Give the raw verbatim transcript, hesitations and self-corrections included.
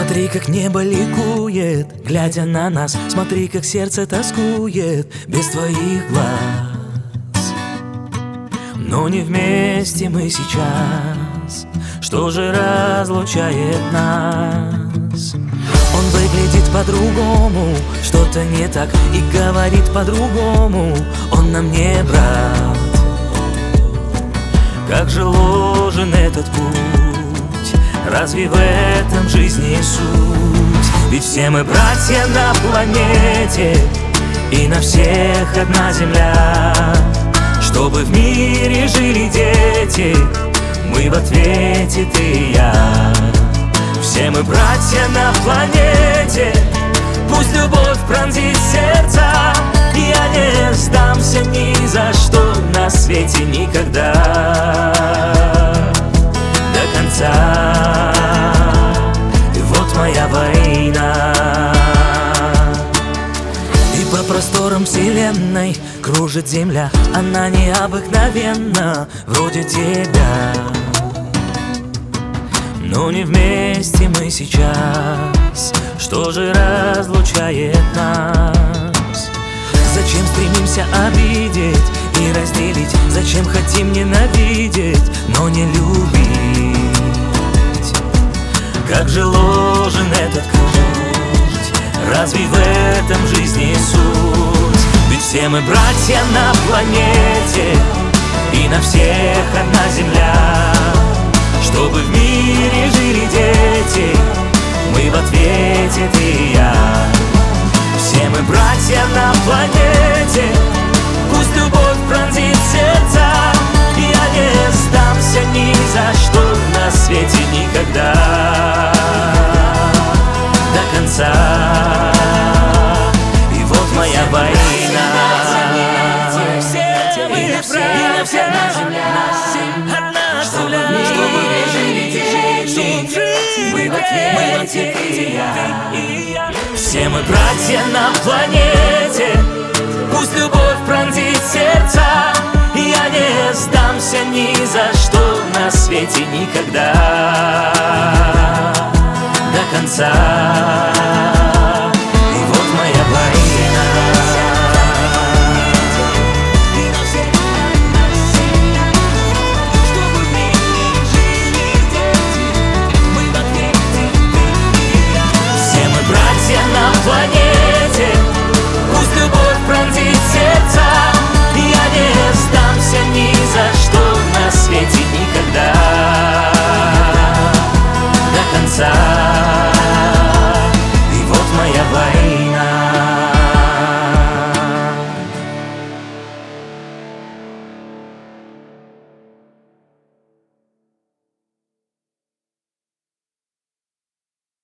Смотри, как небо ликует, глядя на нас. Смотри, как сердце тоскует без твоих глаз. Но не вместе мы сейчас. Что же разлучает нас? Он выглядит по-другому, что-то не так, и говорит по-другому. Он нам не брат. Как же ложен этот путь, разве в этом жизни суть? Ведь все мы братья на планете, и на всех одна земля. Чтобы в мире жили дети, мы в ответе, ты и я. Все мы братья на планете, пусть любовь пронзит сердца. Я не сдамся ни за что на свете никогда. До конца. И вот моя война. И по просторам вселенной кружит земля. Она необыкновенна, вроде тебя. Но не вместе мы сейчас. Что же разлучает нас? Зачем стремимся обидеть и разделить? Зачем хотим ненавидеть, но не любить? Как же ложен этот путь, разве в этом жизни суть? Ведь все мы братья на планете, и на всех одна земля. Чтобы в мире жили дети, мы в ответе, ты и я. Все мы братья на планете, пусть любовь пронзит сердца. Я не сдамся ни за что на свете никогда. До конца. И вот моя война. Все мы братья на земля, чтобы в мире жили дети, мы в ответе, ты и я. Все мы братья на планете, пусть любовь пронзит сердца. Я не сдамся ни за что на свете никогда.